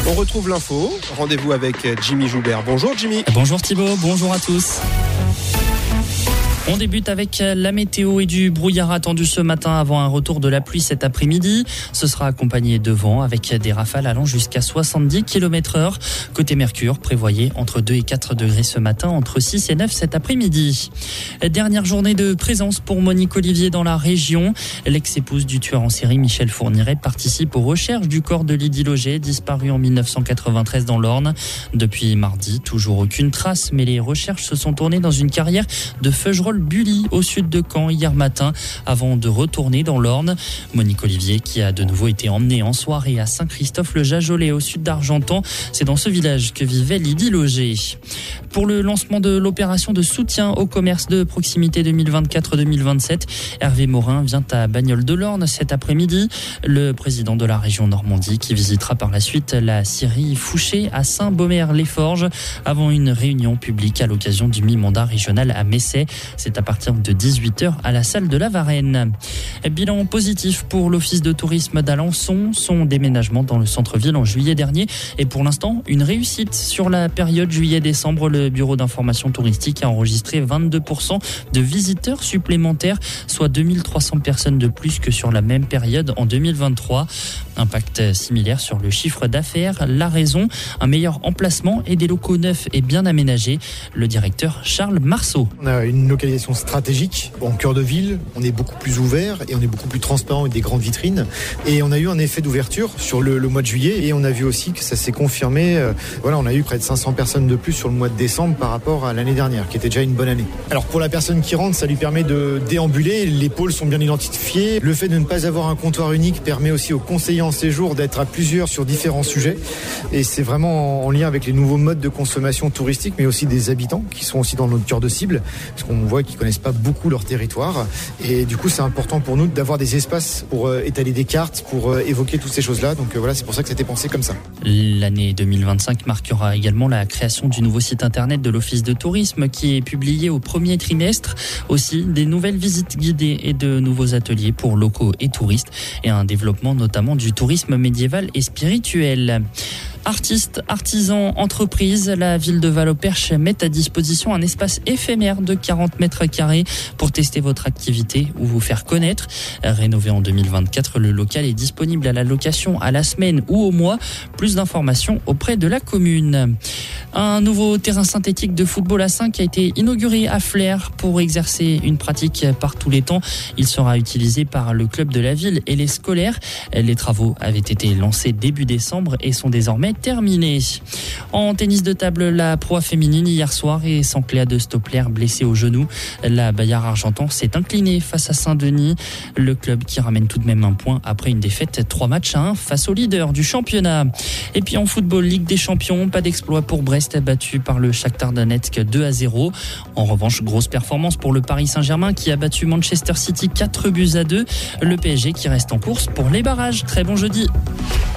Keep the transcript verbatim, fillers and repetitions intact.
On retrouve l'info. Rendez-vous avec Jimmy Joubert. Bonjour Jimmy. Bonjour Thibaut, bonjour à tous. On débute avec la météo et du brouillard attendu ce matin avant un retour de la pluie cet après-midi. Ce sera accompagné de vent avec des rafales allant jusqu'à soixante-dix kilomètres heure. Côté Mercure, prévoyez entre deux et quatre degrés ce matin, entre six et neuf cet après-midi. Dernière journée de présence pour Monique Olivier dans la région. L'ex-épouse du tueur en série Michel Fourniret participe aux recherches du corps de Lydie Loger, disparu en dix-neuf cent quatre-vingt-treize dans l'Orne. Depuis mardi, toujours aucune trace, mais les recherches se sont tournées dans une carrière de Feugerolles-Bully au sud de Caen hier matin avant de retourner dans l'Orne. Monique Olivier qui a de nouveau été emmenée en soirée à Saint-Christophe-le-Jajolet au sud d'Argentan. C'est dans ce village que vivait Lydie Loger. Pour le lancement de l'opération de soutien au commerce de proximité deux mille vingt-quatre deux mille vingt-sept, Hervé Morin vient à Bagnoles-de-l'Orne cet après-midi. Le président de la région Normandie qui visitera par la suite la scierie Fouché à Saint-Baumer-les-Forges avant une réunion publique à l'occasion du mi-mandat régional à Messey. C'est à partir de dix-huit heures à la salle de la Varenne. Bilan positif pour l'office de tourisme d'Alençon. Son déménagement dans le centre-ville en juillet dernier est pour l'instant une réussite. Sur la période juillet-décembre, le bureau d'information touristique a enregistré vingt-deux pour cent de visiteurs supplémentaires, soit deux mille trois cents personnes de plus que sur la même période en deux mille vingt-trois. Impact similaire sur le chiffre d'affaires. La raison, un meilleur emplacement et des locaux neufs et bien aménagés. Le directeur Charles Marceau. On a une localisation stratégique en cœur de ville. On est beaucoup plus ouvert et on est beaucoup plus transparent avec des grandes vitrines. Et on a eu un effet d'ouverture sur le, le mois de juillet et on a vu aussi que ça s'est confirmé. Euh, voilà, on a eu près de cinq cents personnes de plus sur le mois de décembre par rapport à l'année dernière, qui était déjà une bonne année. Alors pour la personne qui rentre, ça lui permet de déambuler. Les pôles sont bien identifiés. Le fait de ne pas avoir un comptoir unique permet aussi aux conseillers en séjour d'être à plusieurs sur différents sujets. Et c'est vraiment en lien avec les nouveaux modes de consommation touristique, mais aussi des habitants qui sont aussi dans notre cœur de cible, parce qu'on voit qu'ils connaissent pas beaucoup leur territoire. Et du coup, c'est important pour nous d'avoir des espaces pour euh, étaler des cartes, pour euh, évoquer toutes ces choses-là. Donc euh, voilà, c'est pour ça que c'était pensé comme ça. L'année deux mille vingt-cinq marquera également la création du nouveau site internet de l'Office de tourisme qui est publié au premier trimestre. Aussi, des nouvelles visites guidées et de nouveaux ateliers pour locaux et touristes et un développement notamment du tourisme médiéval et spirituel. Artistes, artisans, entreprises, la ville de Val-au-Perche met à disposition un espace éphémère de quarante mètres carrés pour tester votre activité ou vous faire connaître. Rénové en deux mille vingt-quatre, le local est disponible à la location à la semaine ou au mois. Plus d'informations auprès de la commune. Un nouveau terrain synthétique de football à cinq a été inauguré à Flers pour exercer une pratique par tous les temps. Il sera utilisé par le club de la ville et les scolaires. Les travaux avaient été lancés début décembre et sont désormais terminés. En tennis de table, la Pro A féminine hier soir et sans Cléa de Stoppler blessée au genou. La Bayard Argentan s'est inclinée face à Saint-Denis. Le club qui ramène tout de même un point après une défaite trois matchs à un face au leader du championnat. Et puis en football, Ligue des Champions, pas d'exploit pour Brest battu par le Shakhtar Donetsk deux à zéro. En revanche, grosse performance pour le Paris Saint-Germain qui a battu Manchester City quatre buts à deux. Le P S G qui reste en course pour les barrages. Très bon jeudi.